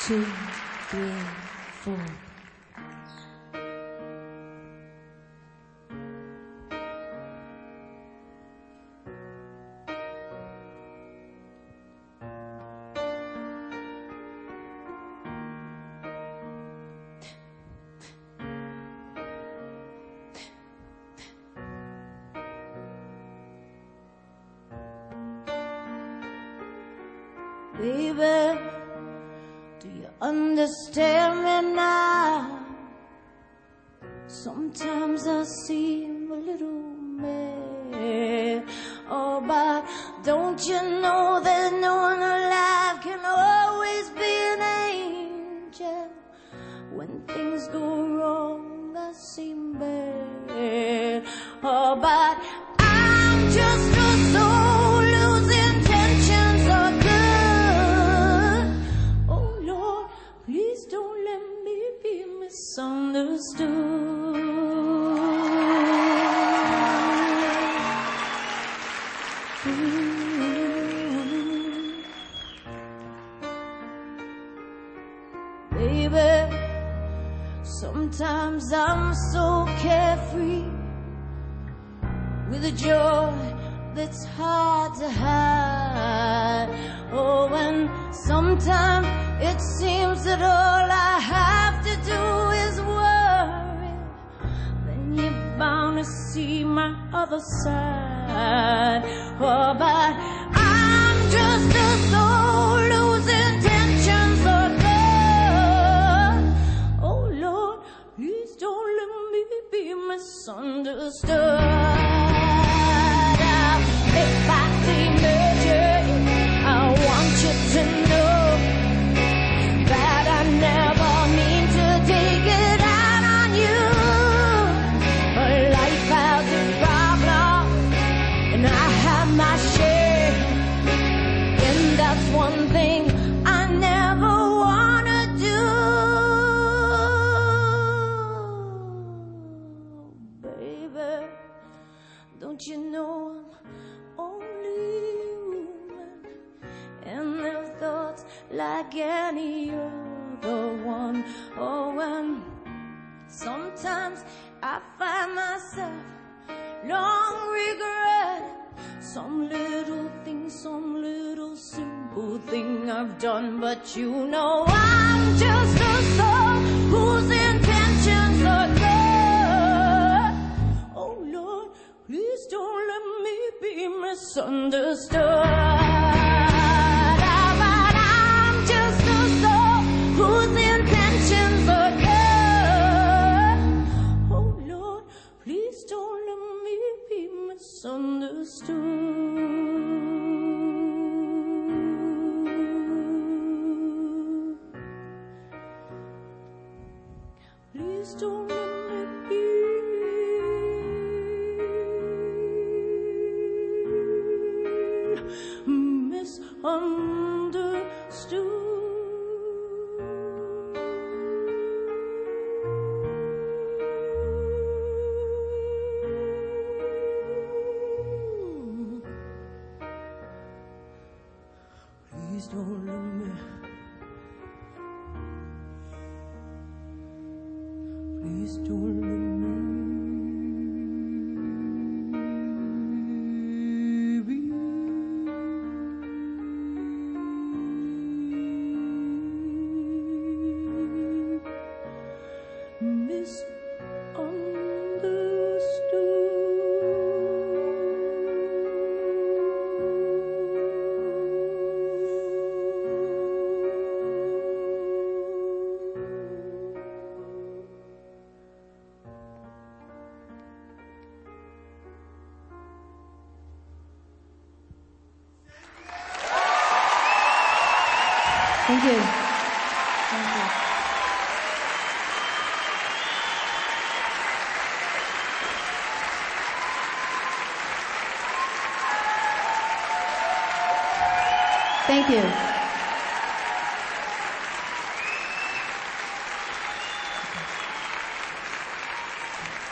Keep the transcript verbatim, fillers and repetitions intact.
two, three, four. Baby, do you understand me now? Sometimes I seem a little mad. Oh, but don't you know that no one alive can always be an angel? When things go wrong, I seem bad. Oh, but I'm just a soul whose intentions are good. Oh, Lord, please don't let me be misunderstood. Baby, sometimes I'm so carefree with a joy that's hard to hide. Oh, and sometimes it seems that all I have to do is worry. Then you're bound to see my other side. Oh, but I'm just a soul whose intentions are good. Oh, Lord, please don't let me be misunderstood. If I teenager, I want you to know that I never mean to take it out on you. Life has its problems, and I have my share, and that's one thing I never wanna do. Baby, don't you know only human, and their thoughts like any other one. Oh, and sometimes I find myself long regret some little thing, some little simple thing I've done. But you know I'm just a soul whose intentions are good. Oh, Lord, please don't let me be misunderstood. But I'm just a soul whose intentions are good. Oh, Lord, please don't let me be misunderstood. Please don't let me be misunderstood. Please don't let me. Please don't let me. Thank you. Thank you. Thank you.